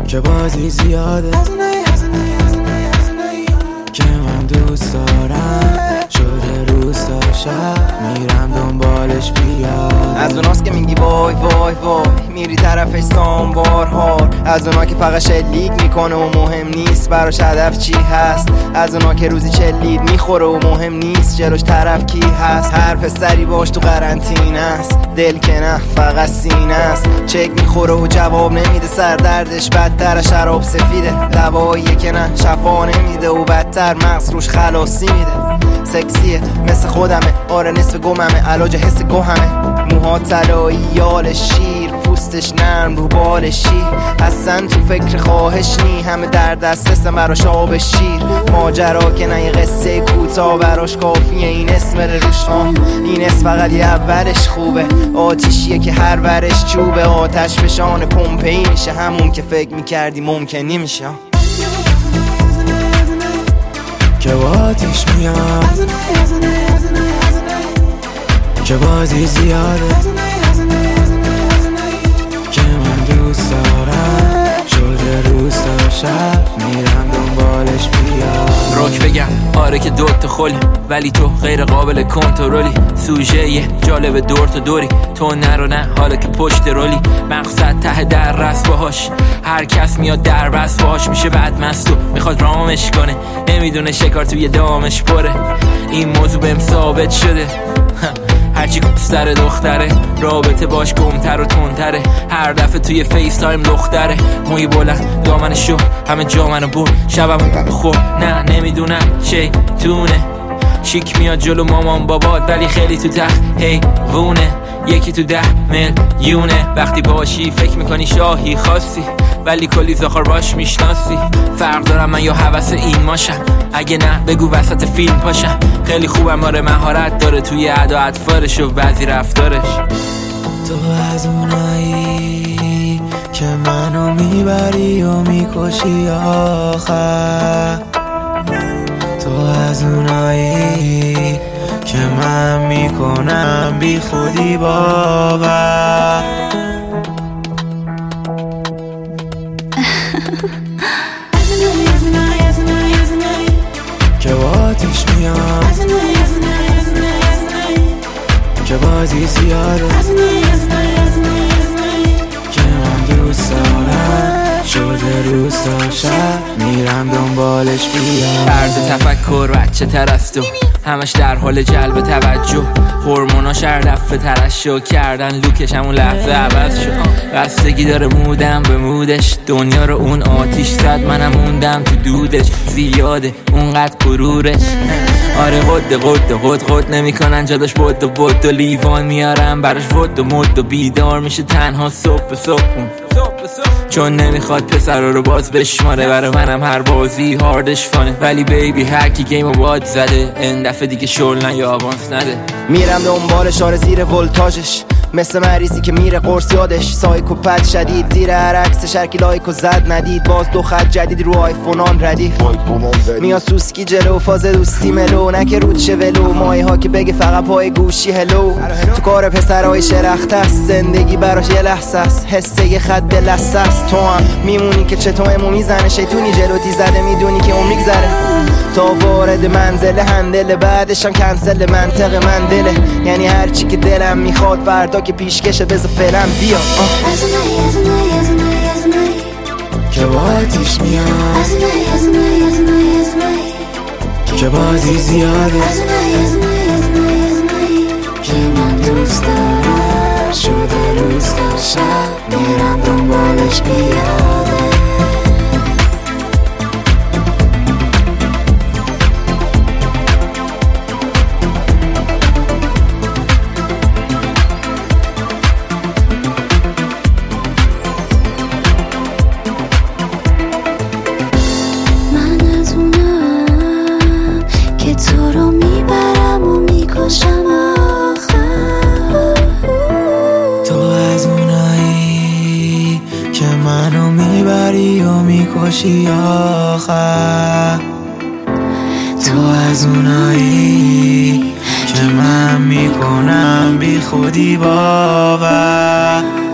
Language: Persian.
که بازی زیاده که من دوست دارم شده روستا شب میرم دنبالش بیاد. از اوناست که میگی وای وای وای میری طرفش سامبار هار، از اونا که فقط شلیک میکنه و مهم نیست براش هدف چی هست، از اونا که روزی چلید میخوره و مهم نیست جلوش طرف کی هست. هر پسری باش تو قرنطینه است، دل که نه فقط سینه است، چک میخوره و جواب نمیده، سردردش بدتر شراب سفیده، دواییه که نه شفا نمیده و بدتر مغز روش خلاصی میده. سکسیه مثل خودمه، آره نصف گممه، علاج حس گوهمه، موها طلایی یال شیر، پوستش نرم رو بالشی، اصلا تو فکر خواهش نی، همه در دسترسم براش آب شیر، ماجرا که نه یه قصه کوتاه براش کافیه این اسم روش. این اسم فقط یه اولش خوبه، آتیشیه که هر ورش چوبه، آتش فشان پمپئی میشه، همون که فکر میکردی ممکن نمیشه، که با آتیش میاد که بازی زیاده که من دوست دارم شده روستا شب میرم دنبالش بیاد. روک بگم آره که دوت خلی ولی تو غیر قابل کنترلی، سوژه یه جالب دور تا دوری، تو نرو نه حالا که پشت رولی، مقصد ته در رس باهاش، هر کس میاد در بس باهاش میشه بعد مستو میخواد رامش کنه، نمیدونه شکار توی دامش پره، این موضوع بهم ثابت شده هرچی سر دختره رابطه باش گمتر و تندتره، هر دفعه توی فیس تایم دختره، موی بلند دامن شو همه جا منو بر، شبم خور نه نمیدونم چی تونه، چیک میاد جلو مامان بابات ولی خیلی تو تخت هی وونه، یکی تو 10 میلیونه، وقتی باشی فکر میکنی شاهی خاصی ولی کلی زخار باش میشناسی، فرق دارم من یا حوث این ماشم، اگه نه بگو وسط فیلم پاشم، خیلی خوبم آره مهارت داره توی ادا اطفارش و بعضی رفتارش. تو از اونایی که منو میبری و میکشی آخر، تو از اونایی که من میکنم بی خودی باور که با آتیش میاد که بازی زیاده که من دوست دارم شده روستا شب میرم دنبالش بیاد. طرز تفکر بچه تر از تو، همش در حال جلب توجه، هورموناش هر دفعه ترشح کردن لوکش همون لحظه عوض شد، بستگی داره مودم به مودش، دنیا رو اون آتیش زد منم موندم تو دودش، زیاده اونقدر غرورش، آره قد نمیکنن جاداش بود و لیوان میارم براش ود و مد و بیدار میشه تنها صبح چون نمیخواد پسر رو باز بشماره، برای منم هر بازی هاردش فانه، ولی بیبی هرکی گیم و باد زده این دفعه دیگه شل نه یا آوانس نده، میرم دنبالش آره زیر ولتاژش، مثل مریضی که میره قرص یادش، سایکوپت شدید زیر هر عکسش، هرکی لایکو زد ندید، باز 2 خط جدید رو آیفونان ردیف، میاد سوسکی جلو فاز دوستی ملو، نکه رود شه ولو، مایه ها که بگه فقط پای گوشی هلو، تو کار پسرهای شرخت است، زندگی براش یه لحظه است، حسه یه خط لسه است، تو هم میمونی که چطورمو میزنه، شیطونی جلوتی زده میدونی که اون میگذره، تا وارد منزل هندل بعدش هم کنسل منطق من دله، یعنی هرچی که دلم میخواد فردا که پیشکشه بذار فعلا بیا که با آتیش میاد که بازی زیاده که من دوست دارم شده روستا شب میرم دنبالش بیاده. تو رو میبرم و میکشم آخر، تو از اونایی که منو میبری و میکشی آخر، تو از اونایی که من میکنم بی خودی باور.